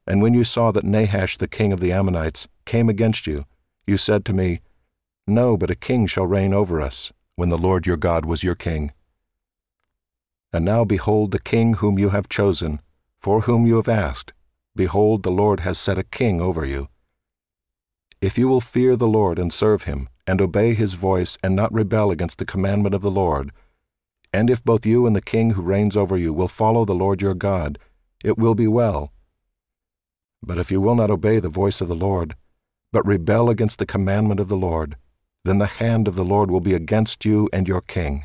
And when you saw that Nahash the king of the Ammonites came against you, you said to me, No, but a king shall reign over us, when the Lord your God was your king. And now behold the king whom you have chosen, for whom you have asked, behold, the Lord has set a king over you. If you will fear the Lord and serve him, and obey his voice, and not rebel against the commandment of the Lord, and if both you and the king who reigns over you will follow the Lord your God, it will be well. But if you will not obey the voice of the Lord, but rebel against the commandment of the Lord, then the hand of the Lord will be against you and your king.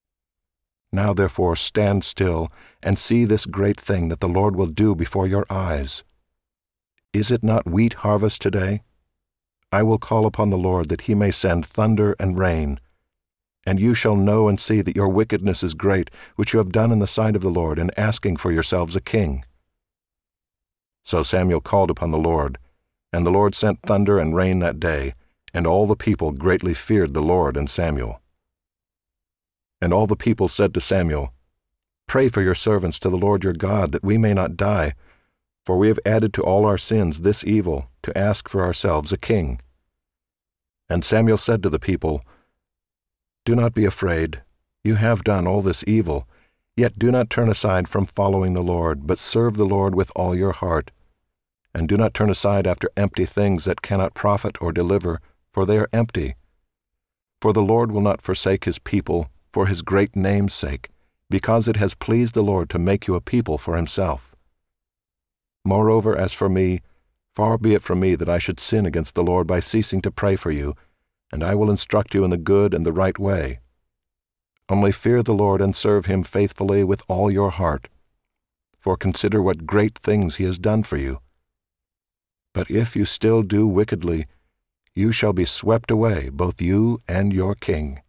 Now therefore stand still, and see this great thing that the Lord will do before your eyes. Is it not wheat harvest today? I will call upon the Lord that he may send thunder and rain. And you shall know and see that your wickedness is great, which you have done in the sight of the Lord, in asking for yourselves a king. So Samuel called upon the Lord, and the Lord sent thunder and rain that day, and all the people greatly feared the Lord and Samuel. And all the people said to Samuel, Pray for your servants to the Lord your God, that we may not die, for we have added to all our sins this evil, to ask for ourselves a king. And Samuel said to the people, Do not be afraid. You have done all this evil, yet do not turn aside from following the Lord, but serve the Lord with all your heart. And do not turn aside after empty things that cannot profit or deliver, for they are empty. For the Lord will not forsake his people for his great name's sake, because it has pleased the Lord to make you a people for himself. Moreover, as for me, far be it from me that I should sin against the Lord by ceasing to pray for you, and I will instruct you in the good and the right way. Only fear the Lord and serve him faithfully with all your heart, for consider what great things he has done for you. But if you still do wickedly, you shall be swept away, both you and your king.